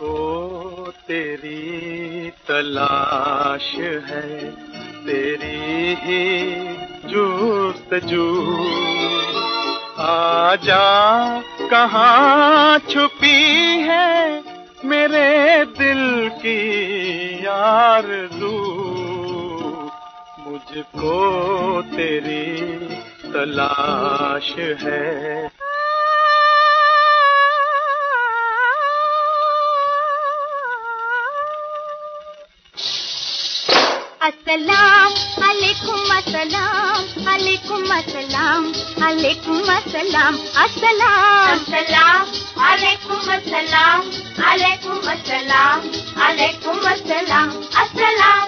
मुझको तेरी तलाश है, तेरी ही जुस्तजू। आजा कहाँ छुपी है मेरे दिल की आरज़ू। मुझको तेरी तलाश है। अस्सलाम अलैकुम, अस्सलाम अलैकुम, अस्सलाम अलैकुम, अस्सलाम अस्सलाम अस्सलाम अलैकुम, अस्सलाम अलैकुम, अस्सलाम अलैकुम, अस्सलाम अस्सलाम।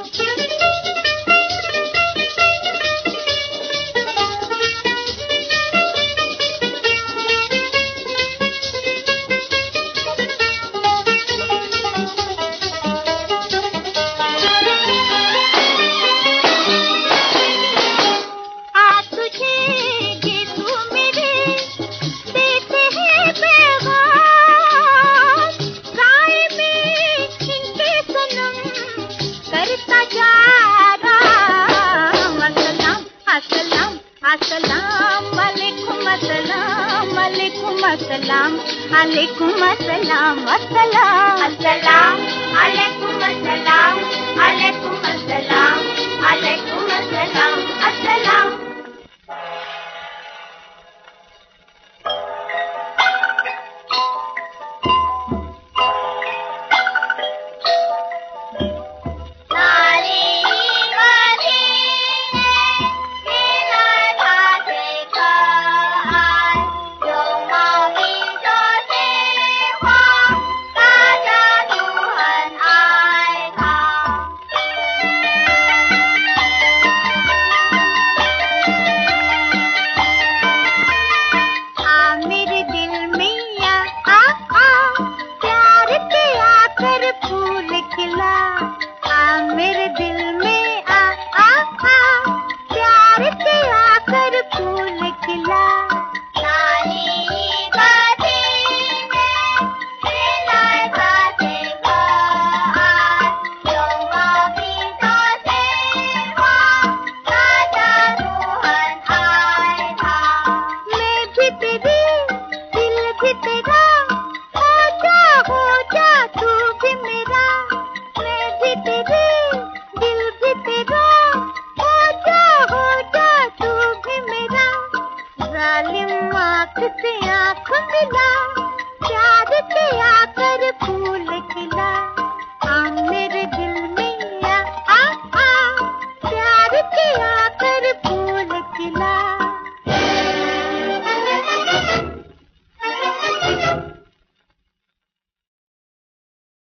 अस्सलाम अलैकुम, अस्सलाम अस्सलाम अस्सलाम अलैकुम, अस्सलाम अलैकुम, अस्सलाम अलैकुम, अस्सलाम अस्सलाम। आँख से आँख मिला।